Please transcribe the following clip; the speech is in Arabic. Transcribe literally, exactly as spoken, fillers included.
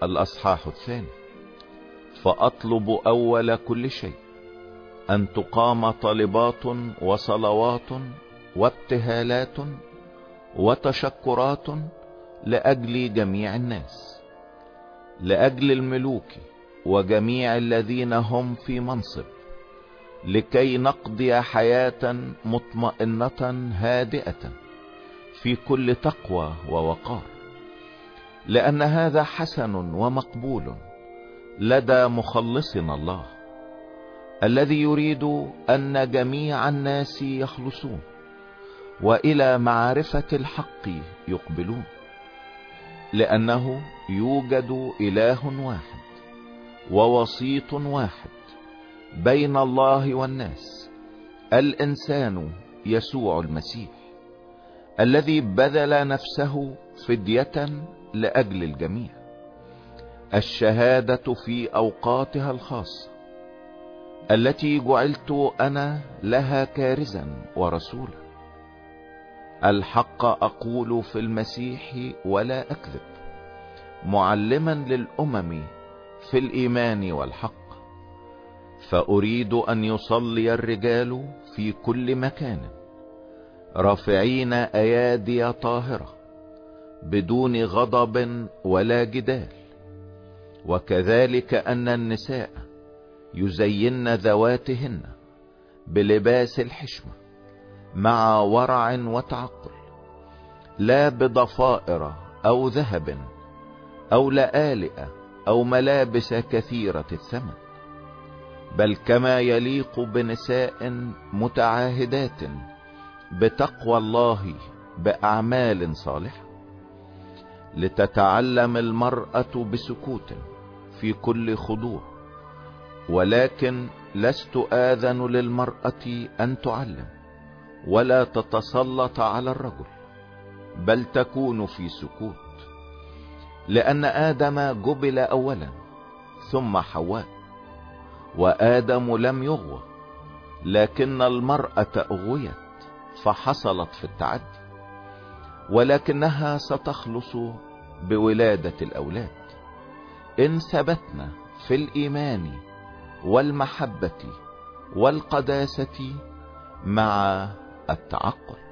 الأصحاح الثاني. فأطلب أول كل شيء أن تقام طلبات وصلوات وابتهالات وتشكرات لأجل جميع الناس، لأجل الملوك وجميع الذين هم في منصب، لكي نقضي حياة مطمئنة هادئة في كل تقوى ووقار، لأن هذا حسن ومقبول لدى مخلصنا الله، الذي يريد أن جميع الناس يخلصون وإلى معرفة الحق يقبلون، لأنه يوجد إله واحد ووسيط واحد بين الله والناس، الإنسان يسوع المسيح، الذي بذل نفسه فدية لأجل الجميع، الشهادة في أوقاتها الخاصة التي جعلت أنا لها كارزا ورسولا. الحق أقول في المسيح ولا أكذب، معلما للأمم في الإيمان والحق. فأريد أن يصلي الرجال في كل مكان رافعين أيادي طاهرة بدون غضب ولا جدال، وكذلك أن النساء يزين ذواتهن بلباس الحشمة مع ورع وتعقل، لا بضفائر أو ذهب أو لآلئ أو ملابس كثيرة الثمن، بل كما يليق بنساء متعاهدات بتقوى الله بأعمال صالحة، لتتعلم المرأة بسكوت في كل خضوع، ولكن لست آذن للمرأة أن تعلم ولا تتسلط على الرجل، بل تكون في سكوت، لأن آدم جبل أولا ثم حواء، وآدم لم يغوى، لكن المرأة أغويت فحصلت في التعدي، ولكنها ستخلص بولادة الأولاد إن ثبتنا في الإيمان والمحبة والقداسة مع التعقل.